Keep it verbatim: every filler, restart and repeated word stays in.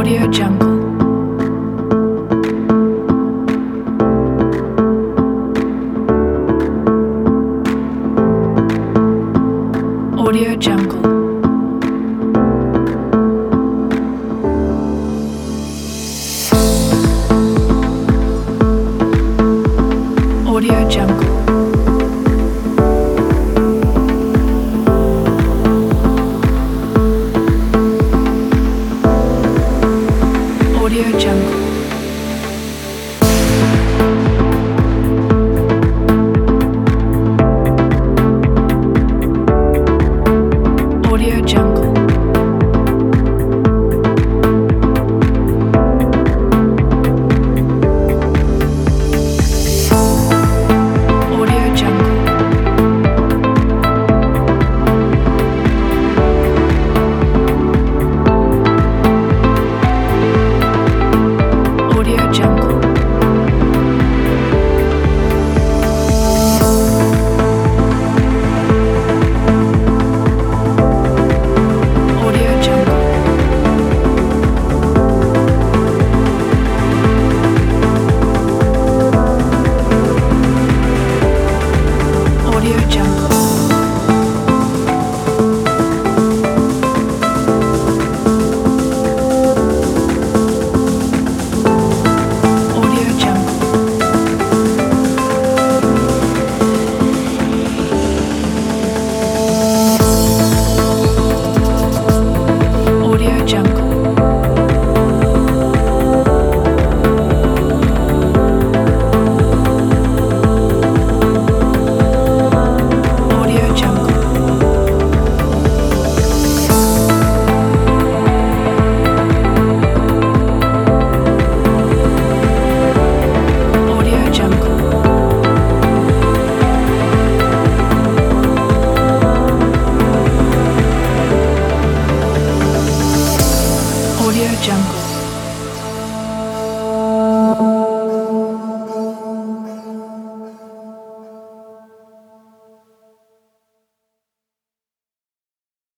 Audio Jungle. Audio Jungle. Audio Jungle. Audio Jungle. Audio Jungle. Audio Jungle. Audio Jungle. Audio Jungle. Audio Jungle. Audio Jungle. Audio Jungle. Audio Jungle. Audio Jungle. Audio Jungle.